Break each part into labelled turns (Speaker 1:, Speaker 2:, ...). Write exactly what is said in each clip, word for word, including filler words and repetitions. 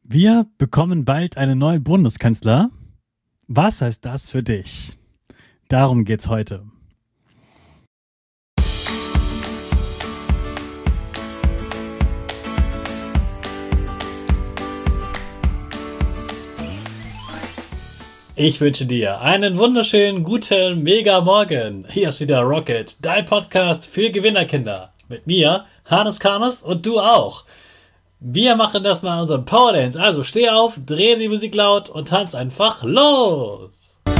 Speaker 1: Wir bekommen bald einen neuen Bundeskanzler. Was heißt das für dich? Darum geht's heute. Ich wünsche dir einen wunderschönen, guten, mega Morgen. Hier ist wieder Rocket, dein Podcast für Gewinnerkinder. Mit mir, Hannes Karnes, und du auch. Wir machen das mal unseren Power Dance. Also steh auf, dreh die Musik laut und tanz einfach los.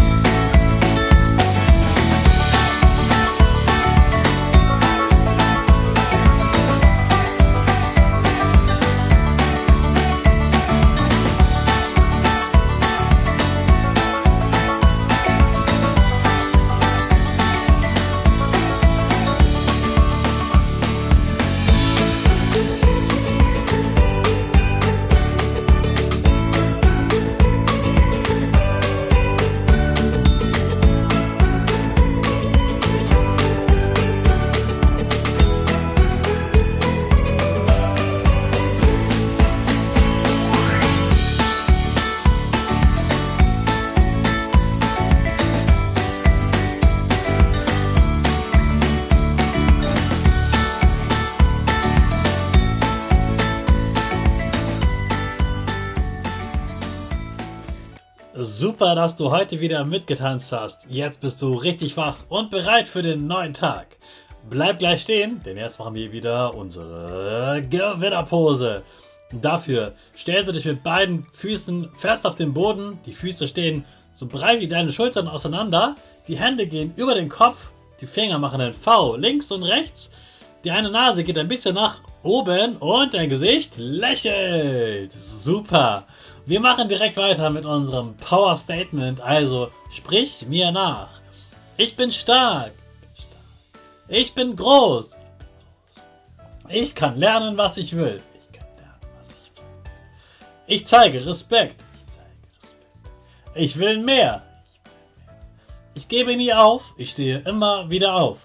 Speaker 1: Super, dass du heute wieder mitgetanzt hast. Jetzt bist du richtig wach und bereit für den neuen Tag. Bleib gleich stehen, denn jetzt machen wir wieder unsere Gewinnerpose. Dafür stellst du dich mit beiden Füßen fest auf den Boden. Die Füße stehen so breit wie deine Schultern auseinander. Die Hände gehen über den Kopf. Die Finger machen ein V links und rechts. Die eine Nase geht ein bisschen nach oben und dein Gesicht lächelt. Super. Wir machen direkt weiter mit unserem Power Statement. Also sprich mir nach. Ich bin stark. Ich bin groß. Ich kann lernen, was ich will. Ich kann lernen, was ich will. Ich zeige Respekt. Ich zeige Respekt. Ich will mehr. Ich gebe nie auf. Ich stehe immer wieder auf.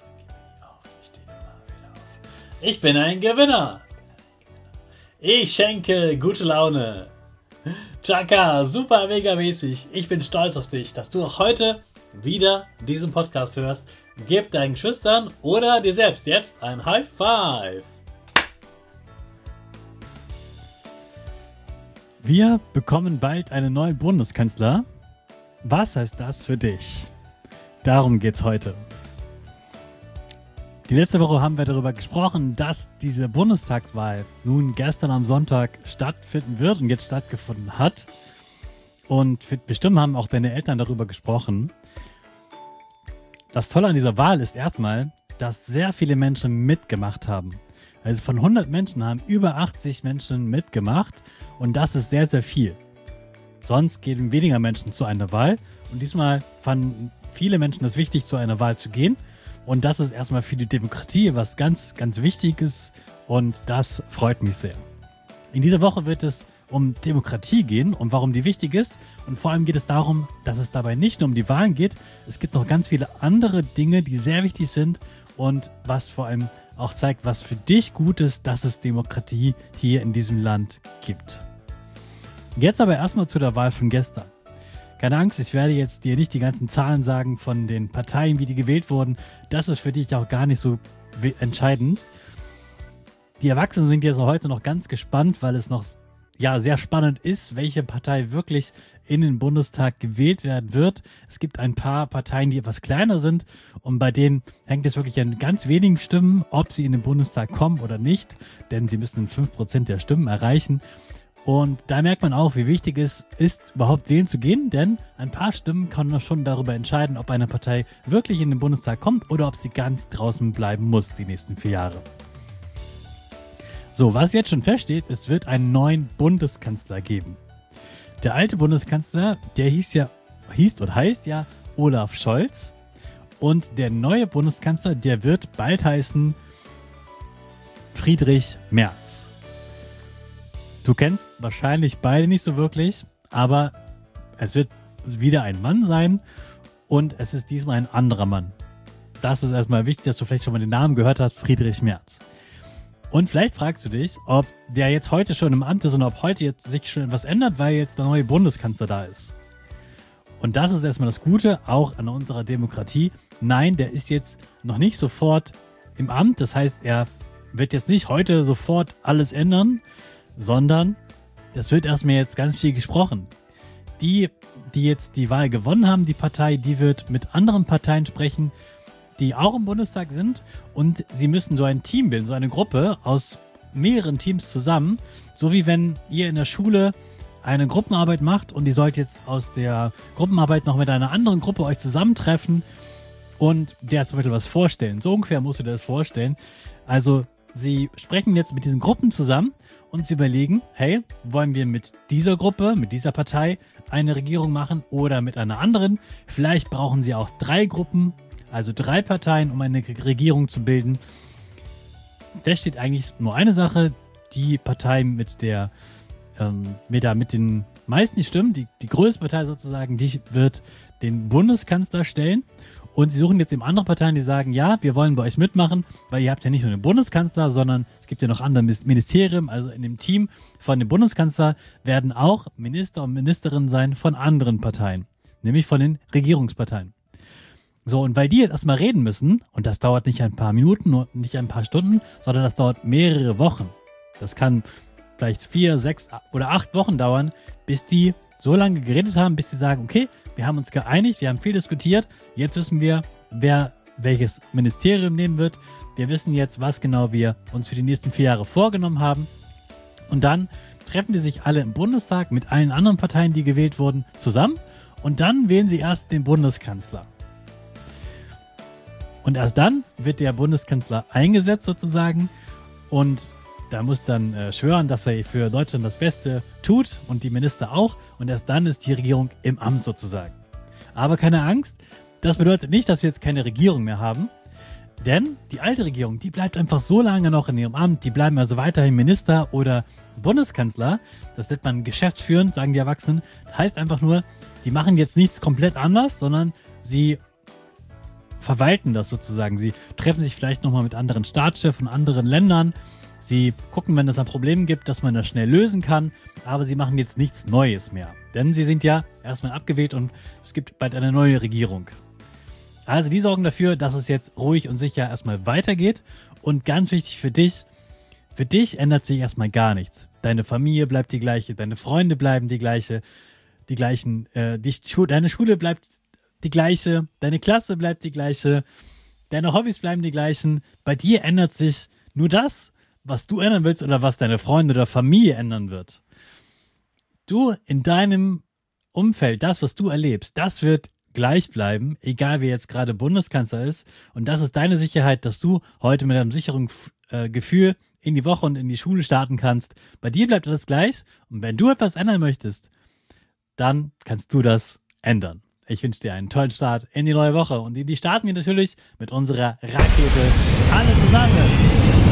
Speaker 1: Ich bin ein Gewinner. Ich schenke gute Laune. Chaka, super mega mäßig. Ich bin stolz auf dich, dass du auch heute wieder diesen Podcast hörst. Gib deinen Geschwistern oder dir selbst jetzt ein High Five. Wir bekommen bald einen neuen Bundeskanzler. Was heißt das für dich? Darum geht's heute. Die letzte Woche haben wir darüber gesprochen, dass diese Bundestagswahl nun gestern am Sonntag stattfinden wird und jetzt stattgefunden hat. Und bestimmt haben auch deine Eltern darüber gesprochen. Das Tolle an dieser Wahl ist erstmal, dass sehr viele Menschen mitgemacht haben. Also von hundert Menschen haben über achtzig Menschen mitgemacht und das ist sehr, sehr viel. Sonst gehen weniger Menschen zu einer Wahl und diesmal fanden viele Menschen es wichtig, zu einer Wahl zu gehen. Und das ist erstmal für die Demokratie was ganz, ganz Wichtiges und das freut mich sehr. In dieser Woche wird es um Demokratie gehen und warum die wichtig ist. Und vor allem geht es darum, dass es dabei nicht nur um die Wahlen geht. Es gibt noch ganz viele andere Dinge, die sehr wichtig sind und was vor allem auch zeigt, was für dich gut ist, dass es Demokratie hier in diesem Land gibt. Jetzt aber erstmal zu der Wahl von gestern. Keine Angst, ich werde jetzt dir nicht die ganzen Zahlen sagen von den Parteien, wie die gewählt wurden. Das ist für dich auch gar nicht so entscheidend. Die Erwachsenen sind jetzt heute noch ganz gespannt, weil es noch ja, sehr spannend ist, welche Partei wirklich in den Bundestag gewählt werden wird. Es gibt ein paar Parteien, die etwas kleiner sind und bei denen hängt es wirklich an ganz wenigen Stimmen, ob sie in den Bundestag kommen oder nicht, denn sie müssen fünf Prozent der Stimmen erreichen. Und da merkt man auch, wie wichtig es ist, überhaupt wählen zu gehen, denn ein paar Stimmen können schon darüber entscheiden, ob eine Partei wirklich in den Bundestag kommt oder ob sie ganz draußen bleiben muss die nächsten vier Jahre. So, was jetzt schon feststeht, es wird einen neuen Bundeskanzler geben. Der alte Bundeskanzler, der hieß ja, hieß und heißt ja Olaf Scholz und der neue Bundeskanzler, der wird bald heißen Friedrich Merz. Du kennst wahrscheinlich beide nicht so wirklich, aber es wird wieder ein Mann sein und es ist diesmal ein anderer Mann. Das ist erstmal wichtig, dass du vielleicht schon mal den Namen gehört hast, Friedrich Merz. Und vielleicht fragst du dich, ob der jetzt heute schon im Amt ist und ob heute jetzt sich schon etwas ändert, weil jetzt der neue Bundeskanzler da ist. Und das ist erstmal das Gute, auch an unserer Demokratie. Nein, der ist jetzt noch nicht sofort im Amt. Das heißt, er wird jetzt nicht heute sofort alles ändern, sondern es wird erstmal jetzt ganz viel gesprochen. Die, die jetzt die Wahl gewonnen haben, die Partei, die wird mit anderen Parteien sprechen, die auch im Bundestag sind, und sie müssen so ein Team bilden, so eine Gruppe aus mehreren Teams zusammen, so wie wenn ihr in der Schule eine Gruppenarbeit macht und ihr sollt jetzt aus der Gruppenarbeit noch mit einer anderen Gruppe euch zusammentreffen und der zum Beispiel was vorstellen. So ungefähr musst du dir das vorstellen. Also sie sprechen jetzt mit diesen Gruppen zusammen und sie überlegen, hey, wollen wir mit dieser Gruppe, mit dieser Partei eine Regierung machen oder mit einer anderen? Vielleicht brauchen sie auch drei Gruppen, also drei Parteien, um eine Regierung zu bilden. Da steht eigentlich nur eine Sache: die Partei mit der ähm, mit, der, mit den meisten Stimmen, die, die größte Partei sozusagen, die wird den Bundeskanzler stellen. Und sie suchen jetzt eben andere Parteien, die sagen, ja, wir wollen bei euch mitmachen, weil ihr habt ja nicht nur den Bundeskanzler, sondern es gibt ja noch andere Ministerien. Also in dem Team von dem Bundeskanzler werden auch Minister und Ministerinnen sein von anderen Parteien, nämlich von den Regierungsparteien. So, und weil die jetzt erstmal reden müssen, und das dauert nicht ein paar Minuten und nicht ein paar Stunden, sondern das dauert mehrere Wochen. Das kann vielleicht vier, sechs oder acht Wochen dauern, bis die so lange geredet haben, bis sie sagen, okay, wir haben uns geeinigt, wir haben viel diskutiert, jetzt wissen wir, wer welches Ministerium nehmen wird. Wir wissen jetzt, was genau wir uns für die nächsten vier Jahre vorgenommen haben. Und dann treffen die sich alle im Bundestag mit allen anderen Parteien, die gewählt wurden, zusammen. Und dann wählen sie erst den Bundeskanzler. Und erst dann wird der Bundeskanzler eingesetzt sozusagen, und da muss dann äh, schwören, dass er für Deutschland das Beste tut und die Minister auch, und erst dann ist die Regierung im Amt sozusagen. Aber keine Angst, das bedeutet nicht, dass wir jetzt keine Regierung mehr haben, denn die alte Regierung, die bleibt einfach so lange noch in ihrem Amt, die bleiben also weiterhin Minister oder Bundeskanzler. Das nennt man geschäftsführend, sagen die Erwachsenen. Das heißt einfach nur, die machen jetzt nichts komplett anders, sondern sie verwalten das sozusagen. Sie treffen sich vielleicht nochmal mit anderen Staatschefs von anderen Ländern. Sie gucken, wenn es ein Problem gibt, dass man das schnell lösen kann. Aber sie machen jetzt nichts Neues mehr. Denn sie sind ja erstmal abgewählt und es gibt bald eine neue Regierung. Also die sorgen dafür, dass es jetzt ruhig und sicher erstmal weitergeht. Und ganz wichtig für dich, für dich ändert sich erstmal gar nichts. Deine Familie bleibt die gleiche, deine Freunde bleiben die gleiche, die gleichen, äh, die Schu- deine Schule bleibt die gleiche, deine Klasse bleibt die gleiche, deine Hobbys bleiben die gleichen. Bei dir ändert sich nur das, was du ändern willst oder was deine Freunde oder Familie ändern wird. Du in deinem Umfeld, das, was du erlebst, das wird gleich bleiben, egal wer jetzt gerade Bundeskanzler ist. Und das ist deine Sicherheit, dass du heute mit einem sicheren äh, Gefühl in die Woche und in die Schule starten kannst. Bei dir bleibt alles gleich. Und wenn du etwas ändern möchtest, dann kannst du das ändern. Ich wünsche dir einen tollen Start in die neue Woche. Und die starten wir natürlich mit unserer Rakete alle zusammen.